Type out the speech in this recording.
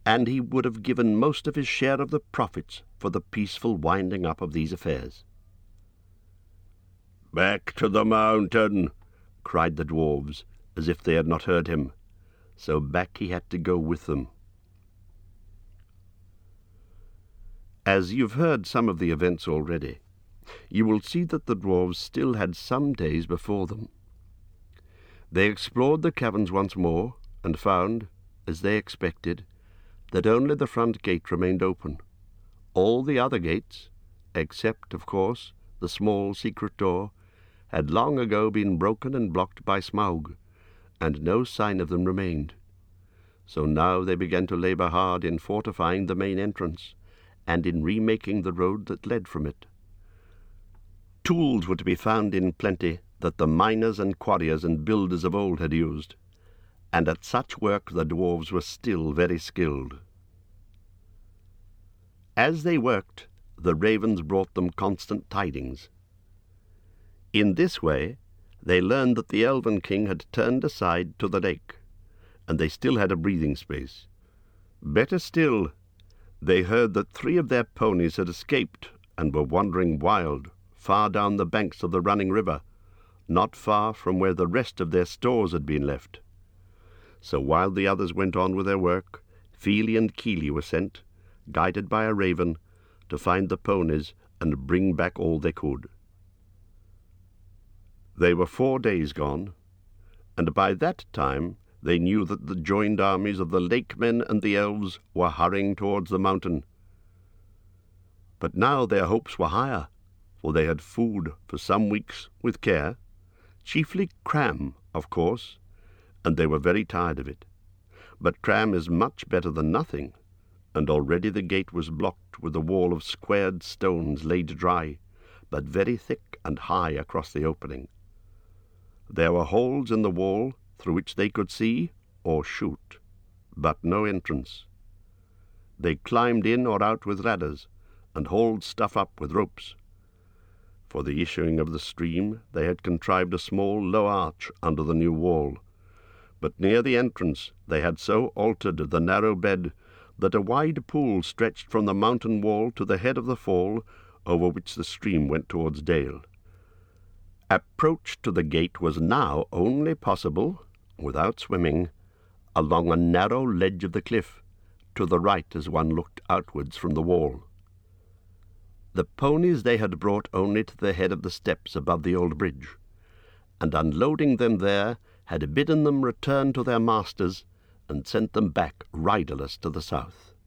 and he would have given most of his share of the profits for the peaceful winding up of these affairs. "Back to the mountain!" cried the dwarfs, as if they had not heard him. So back he had to go with them. As you've heard some of the events already, you will see that the dwarfs still had some days before them. They explored the caverns once more, and found, as they expected, that only the front gate remained open. All the other gates, except, of course, the small secret door, had long ago been broken and blocked by Smaug, and no sign of them remained. So now they began to labour hard in fortifying the main entrance, and in remaking the road that led from it. Tools were to be found in plenty that the miners and quarriers and builders of old had used, and at such work the dwarves were still very skilled. As they worked, the ravens brought them constant tidings. In this way they learned that the Elven King had turned aside to the lake, and they still had a breathing space. Better still, they heard that 3 of their ponies had escaped and were wandering wild, far down the banks of the running river, not far from where the rest of their stores had been left. So while the others went on with their work, Feely and Keely were sent, guided by a raven, to find the ponies and bring back all they could. They were 4 days gone, and by that time they knew that the joined armies of the lake men and the elves were hurrying towards the mountain. But now their hopes were higher, for they had food for some weeks with care, chiefly cram, of course, and they were very tired of it. But cram is much better than nothing, and already the gate was blocked with a wall of squared stones laid dry, but very thick and high across the opening. There were holes in the wall through which they could see or shoot, but no entrance. They climbed in or out with ladders, and hauled stuff up with ropes. For the issuing of the stream they had contrived a small low arch under the new wall, but near the entrance they had so altered the narrow bed that a wide pool stretched from the mountain wall to the head of the fall, over which the stream went towards Dale. Approach to the gate was now only possible, without swimming, along a narrow ledge of the cliff, to the right as one looked outwards from the wall. The ponies they had brought only to the head of the steps above the old bridge, and unloading them there, had bidden them return to their masters, and sent them back riderless to the south.